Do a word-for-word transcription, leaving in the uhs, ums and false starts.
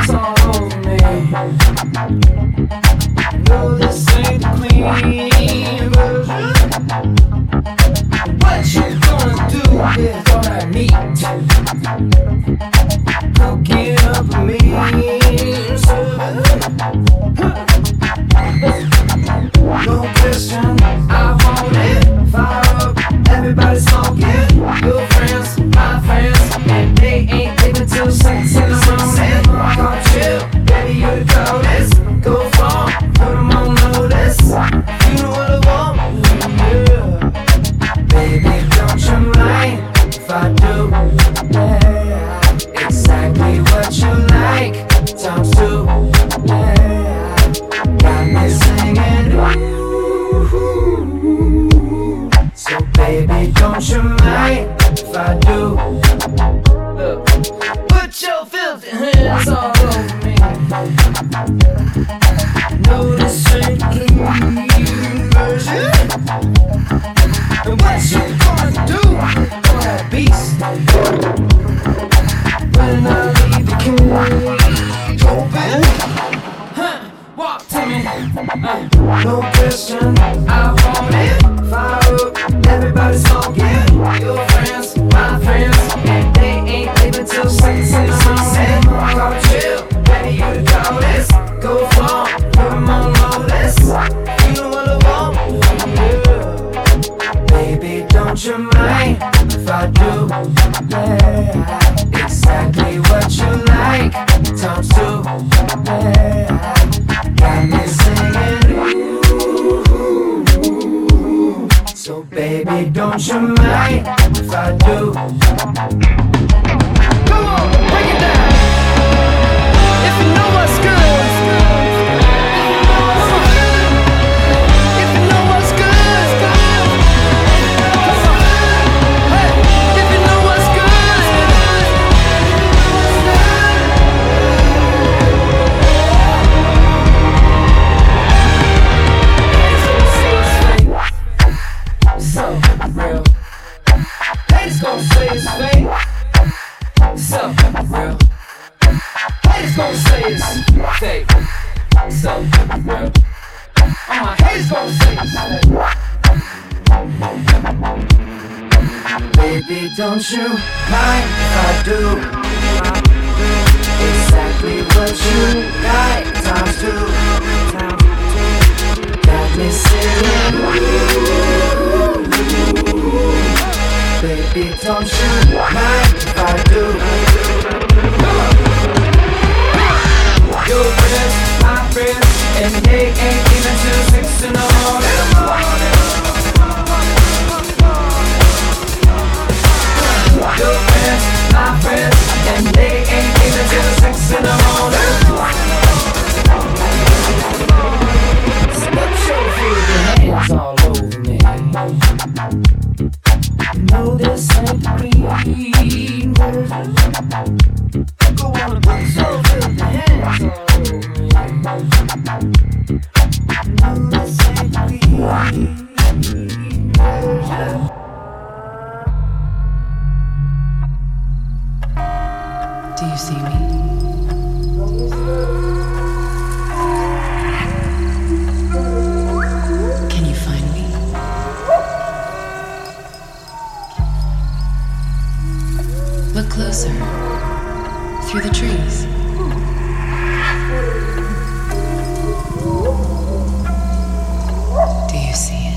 hands all over me. No, this ain't the clean version. What you gonna do with all that meat? Cooking up a mean serving. No question, I want it. Fire up, everybody smoking. Your friends, my friends, and they ain't leaving till six in the morning. Come chill, baby, you the coldest. Go far, put them on notice. You know what I want, yeah. Baby, don't you mind if I do? Yeah, exactly what you like. Times two, yeah. Got me singing, ooh. So baby, don't you mind if I do? Look, put your filthy hands all over me. No, this ain't the clean version. And what you gonna do for that beast? When I leave the cage open, huh? Walk to me, uh, no question, I want it. Fire up, everybody smoking. Your friends, my friends, and they ain't leaving till six in the morning. Come chill, baby, you the coldest. Go far, put them on notice. You know what I want, yeah. Baby, don't you mind if I do? Yeah, exactly what you like. Times two, yeah. Got me singing, ooh. So baby, don't you mind if I do? Come on, break it down. If you know what's good, if you know what's good, hey, if you know what's good. So real. Haters gon' say it's fake. So real. Haters gon' say it's fake. So real. All my haters gon' say it's fake. Baby, don't you mind if I do? Exactly what you like. Times two. Got me singing. Baby, don't you mind if I do? Your friends, my friends, and they ain't even till six in the morning. Your friends, my friends, and they ain't even till six in the morning. Put your filthy hands all over me. No, this ain't the clean version. Go on and put your filthy hands all over me. No, this ain't the clean version. Do you see me? Can you find me? Look closer. Through the trees. Do you see it?